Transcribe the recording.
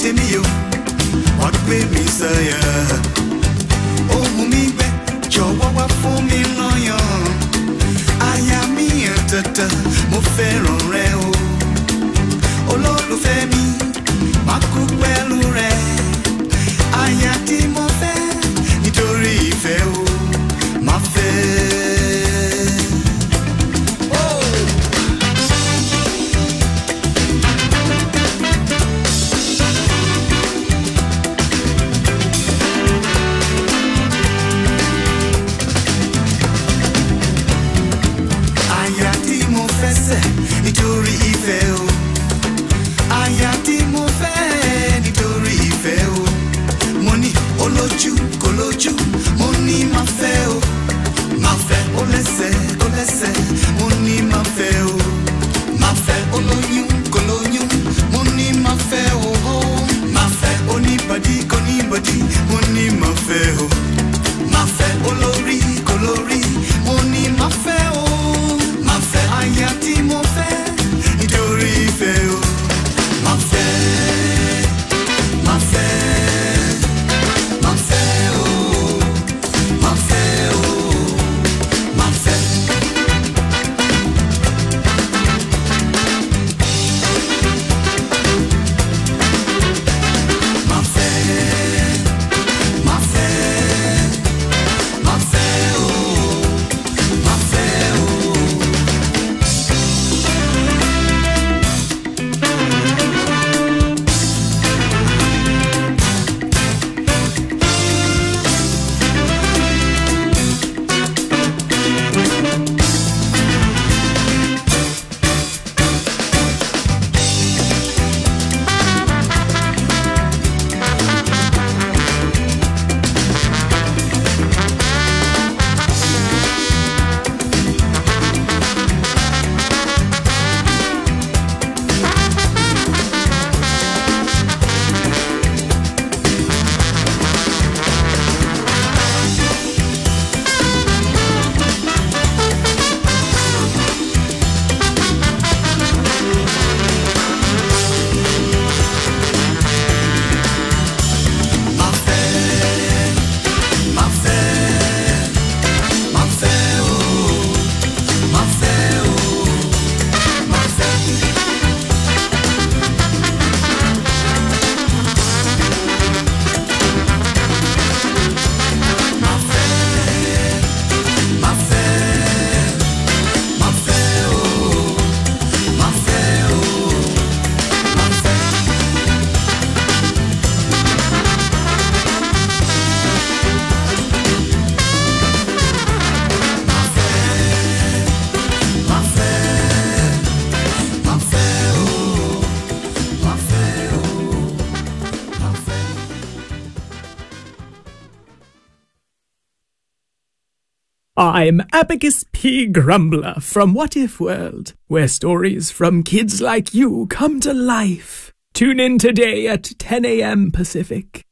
tèmi o, wá gbé mi sáyà. Ohùn mi gbẹ, jọ̀wọ́ wá fún mi lọ́yàn. Aya mi àtàtà, mo fẹ́ràn rẹ o. Olólùfẹ́ mi, má kú pẹ̀lú rẹ. Aya tí mo fẹ́, nítorí ìfẹ́ o, má fẹ́. Nítorí ìfẹ́ o, aya tí mo fẹ́ nítorí ìfẹ́ o. Mo ní olójú kò lójú, mo ní máa fẹ́ o, máa fẹ́ ó lẹ́sẹ̀ kò lẹ́sẹ̀, mo ní máa fẹ́ o, máa fẹ́ olóyún kò lóyún, mo ní máa fẹ́ o, máa fẹ́ oníbàdí kò níbàdí, mo ní máa fẹ́ o, máa fẹ́ olórí kò lórí, mo ní máa fẹ́ o, máa fẹ́ aya tí mo fẹ́. Nítorí ìfẹ́ o, máa fẹ́, máa fẹ́, máa fẹ́ o, máa fẹ́ o, máa fẹ́. Máa fẹ́, máa fẹ́, máa fẹ́ o, máa fẹ́ o. I'm Abacus P. Grumbler from What If World, where stories from kids like you come to life. Tune in today at 10 a.m. Pacific.